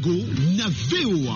Congo na VOA.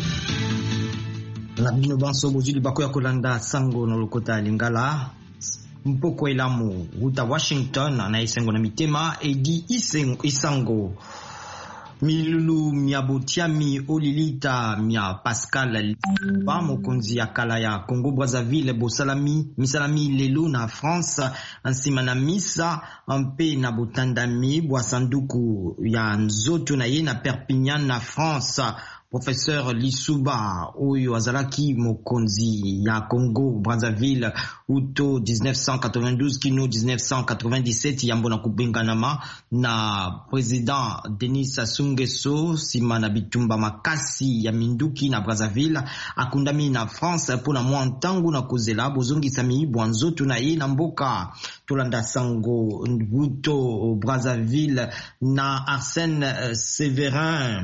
Na bino banso bozili bakoya kolanda sango na lokota lingala mpoko elamu uta Washington na isengo na mitema edi isango milulu miabutiami olilita mia Pascal ba mokonzi ya kala ya Congo Brazzaville misalami lelo na France ansima na misa mpe na botandami bwa sanduku ya nzoto na ye na Perpignan na France. Professeur Lisuba oyo azalaki mokonzi ya Congo Brazzaville uto 1992 kino 1997 yambo na kubenganama na President Denis Sassou Nguesso sima na bitumba makasi ya minduki na Brazzaville akundami na France pona mwa ntangu na kozela bozongisa miibwa nzoto na ye na mboka tolanda sango uto Brazzaville na Arsène Séverin.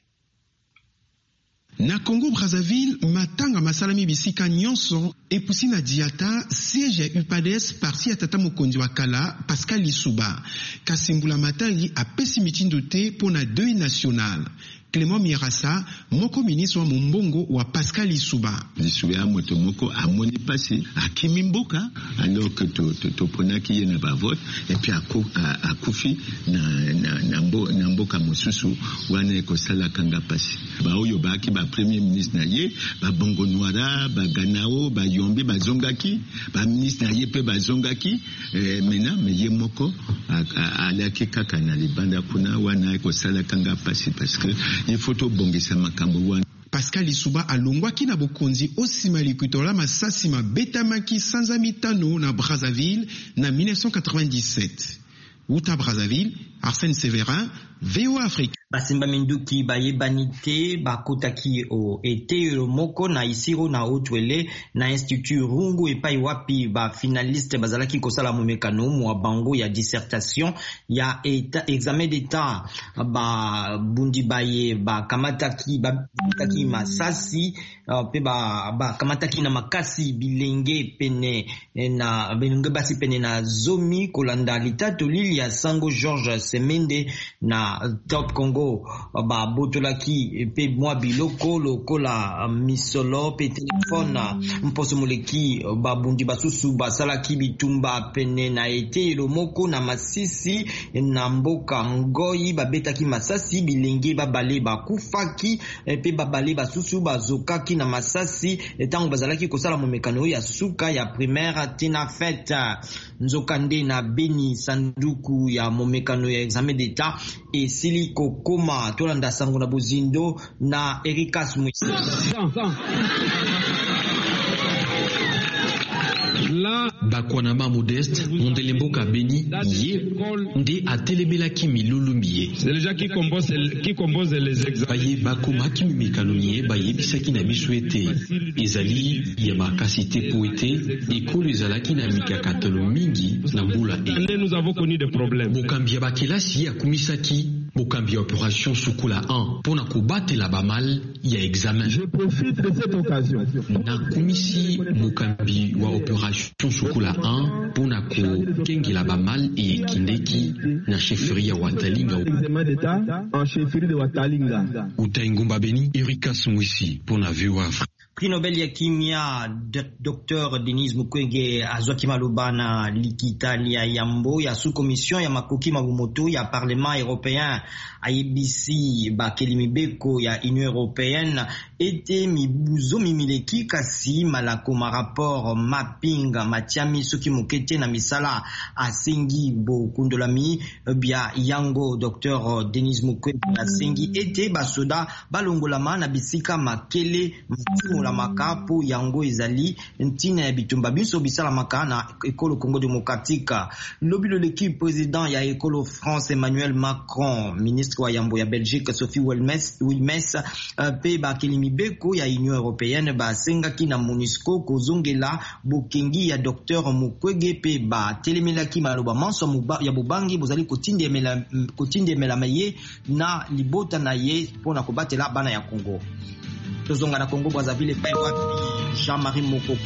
Na Congo Brazzaville, matanga masalami bisika nyonso epusi na diata siège UPADES parti atata mokonzi wa kala Pascal Lisuba. Kasimbula matali apesi mitindo te pona deuil national. Clément Mirassa, moko ministre wa Mumbongo wa Pascal Lisuba. Lisuba moto moko amoni pasi akimimboka alors que to ponaki ye na ba vote et puis akufi na mboka mosusu wana ko sala kanga pasi. Ba oyo ba ki ba premier ministre na ye ba bongo noira ba ganao ba yombi ba zongaki ba ministre na ye pe ba zongaki mena me ye moko alaki kaka na libanda kuna wana ko sala kanga pasi parce que il faut to bongisa makambo wana. Pascal Lisuba alongwaki na bokonzi osima likutola masasi mabetamaki sanza mitano na Brazzaville na 1997. Uta Brazzaville, Arsène Séverin, VOA Afrique. Basimba minduki bayebanite bakotaki o ete moko na isiro na otwele na institut rungu epai wapi ba finaliste bazalaki kosala momekano mwa bango ya dissertation ya examen d'état ba bundi baye ba kamataki masasi pe ba kamataki na makasi bilenge pene na bilenge basi pene na zomi kolanda litato lili ya Sango Georges Semende na Top Congo ba botolaki pe mwa biloko lokola misolo pe telefone mposo moleki babundi basusu basalaki bitumba pene na ete lomoko na masisi na mboka ngoyi babetaki masasi bilenge babale bakufaki pe babale basusu bazokaki na masasi etango bazalaki kosala momekano ya suka ya primaire tina fête nzokande na Beni sanduku ya momekano ya examen d'état et siliko koma tolanda sango na bozindo na Erikas Mwisi. Bakwanama Modeste Mondelemboka Beni ye nde atelebelaki milulumbiye. C'est les gens qui composent les examens. Baye bakomaki mimekano ye baye bisaki na biso ete ezali ya makasite po ete ekolo ezalaki na mikakatolo mingi na mbula e. Nous avons connu des problèmes. Mokambi ya bakelasi ya kumisaki mokambi ya opération Sukula 1 pona kobatela bamal ya examen. Je profite de cette occasion. Na kumisi mokambi wa opération Sukula 1 pona ko kengela bamal e kindeki na chefferie ya Watalinga. Examen d'état en chefferie de Watalinga. Utaingumba Beni Erikas Mwisi pona VOA. Prix Nobel ya kimia Dr Denis Mukwege azwaki maloba na likitalia yambo ya sous-commission ya makoki mabumoto ya Parlement européen ayebisi bakeli mibeko ya Union européenne ete mibuzo mimileki kasi malako ma rapport mapping matiami soki mokete na misala asengi bokundolami bia yango Dr Denis Mukwege asengi ete basoda balongolama na bisika makele la makapo yango ezali ntina ya bitumba biso bisala makana ekolo Congo démocratique lobilo l'équipe président ya ekolo France Emmanuel Macron ministre wa yambo ya Belgique Sophie Wilmès pe bakeli mibeko ya Union européenne basengaki na MONUSCO kozongela bokengi ya Dr Mukwege pe ba telemelaki maloba manso ya bobangi bozali kotindemela maye na libota na ye pona kobatela bana ya Congo. Tozonga na Congo Brazzaville pa wapi Jean-Marie Mokoko